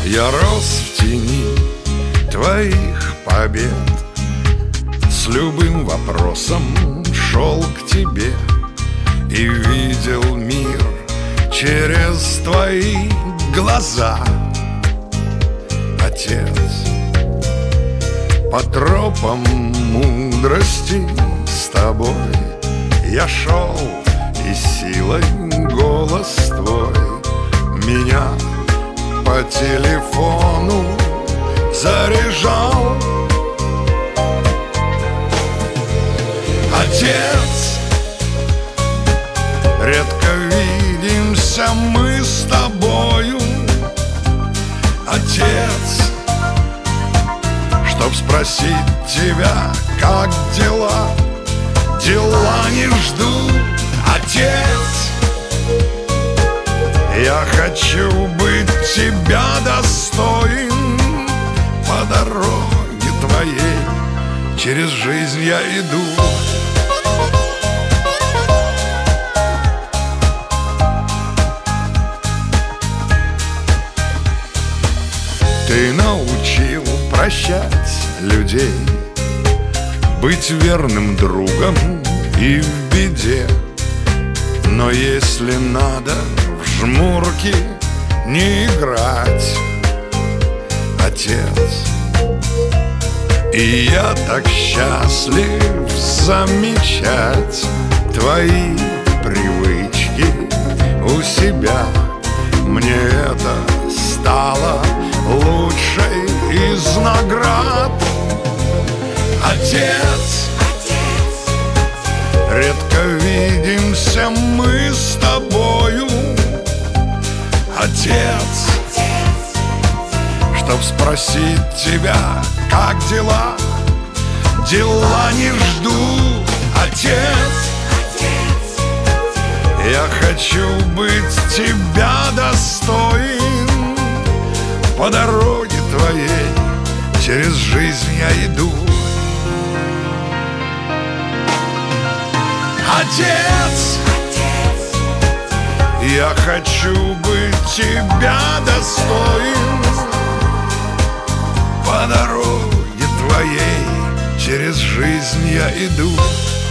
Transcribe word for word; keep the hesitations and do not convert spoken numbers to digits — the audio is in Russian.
Я рос в тени твоих побед, с любым вопросом шел к тебе и видел мир через твои глаза. Отец, по тропам мудрости с тобой я шел, и силой голос твой меня по телефону заряжал. Отец, редко видимся мы с тобою. Отец, чтоб спросить тебя, как дела, дела не ждут. Отец, я хочу быть тебя достоин. По дороге твоей через жизнь я иду. Ты научил прощать людей, быть верным другом и в беде. Но если надо в жмурки не играть, отец, и я так счастлив замечать твои привычки у себя. Мне это стало лучшей из наград. Отец, редко видимся мы с тобою. Отец, чтоб спросить тебя, как дела, дела не ждут. Отец, я хочу быть тебя достоин. По дороге твоей через жизнь я иду. Отец, я хочу быть тебя достоин. По дороге твоей через жизнь я иду.